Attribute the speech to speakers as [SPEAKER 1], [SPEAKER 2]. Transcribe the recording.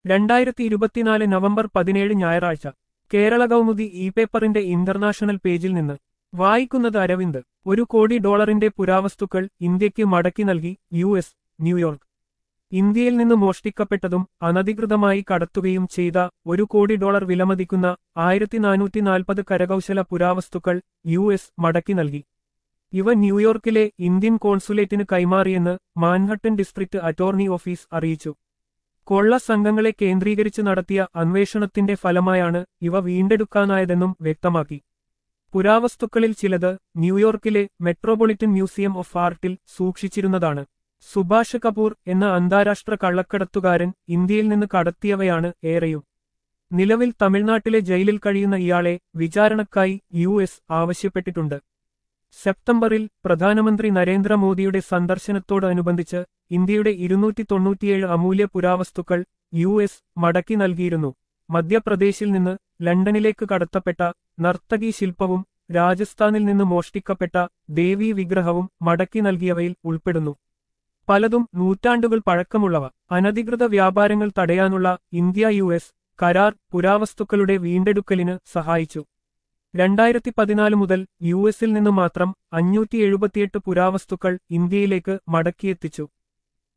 [SPEAKER 1] 2024 November 17 ഞായറാഴ്ച Kerala Kaumudi e പേപ്പറിന്റെ international പേജിൽ നിന്ന് വായിക്കുന്നത് അരവിന്ദ്. $1 കോടി പുരാവസ്തുക്കൾ ഇന്ത്യയ്ക്ക് മടക്കി നൽകി US, ന്യൂയോർക്ക്. ഇന്ത്യയിൽ നിന്ന് മോഷ്ടിക്കപ്പെട്ടതും അനധികൃതമായി കടത്തുകയും ചെയ്ത $1 കോടി വിലമതിക്കുന്ന 1440 കരകൗശല പുരാവസ്തുക്കൾ US മടക്കി നൽകി. ഇവ ന്യൂയോർക്കിലെ ഇന്ത്യൻ കോൺസുലേറ്റിന് കൈമാറിയെന്ന് മാൻഹട്ടൻ ഡിസ്ട്രിക്ട് അറ്റോർണി ഓഫീസ് അറിയിച്ചു. കൊള്ള സംഘങ്ങളെ കേന്ദ്രീകരിച്ച് നടത്തിയ അന്വേഷണത്തിന്റെ ഫലമായാണ് ഇവ വീണ്ടെടുക്കാനായതെന്നും വ്യക്തമാക്കി. പുരാവസ്തുക്കളിൽ ചിലത് ന്യൂയോർക്കിലെ മെട്രോപൊളിറ്റൻ മ്യൂസിയം ഓഫ് ആർട്ടിൽ സൂക്ഷിച്ചിരുന്നതാണ്. സുഭാഷ് കപൂർ എന്ന അന്താരാഷ്ട്ര കള്ളക്കടത്തുകാരൻ ഇന്ത്യയിൽ നിന്ന് കടത്തിയവയാണ് ഏറെയും. നിലവിൽ തമിഴ്നാട്ടിലെ ജയിലിൽ കഴിയുന്ന ഇയാളെ വിചാരണക്കായി US ആവശ്യപ്പെട്ടിട്ടുണ്ട്. സെപ്റ്റംബറിൽ പ്രധാനമന്ത്രി നരേന്ദ്രമോദിയുടെ സന്ദർശനത്തോടനുബന്ധിച്ച് ഇന്ത്യയുടെ 297 അമൂല്യ പുരാവസ്തുക്കൾ US മടക്കി നൽകിയിരുന്നു. മധ്യപ്രദേശിൽ നിന്ന് ലണ്ടനിലേക്ക് കടത്തപ്പെട്ട നർത്തകി ശില്പവും രാജസ്ഥാനിൽ നിന്ന് മോഷ്ടിക്കപ്പെട്ട ദേവീ വിഗ്രഹവും മടക്കി നൽകിയവയിൽ ഉൾപ്പെടുന്നു. പലതും നൂറ്റാണ്ടുകൾ പഴക്കമുള്ളവ. അനധികൃത വ്യാപാരങ്ങൾ തടയാനുള്ള ഇന്ത്യ-US കരാർ പുരാവസ്തുക്കളുടെ വീണ്ടെടുക്കലിന് സഹായിച്ചു. 2014 മുതൽ US-ൽ നിന്ന് മാത്രം 578 പുരാവസ്തുക്കൾ ഇന്ത്യയിലേക്ക് മടക്കിയെത്തിച്ചു.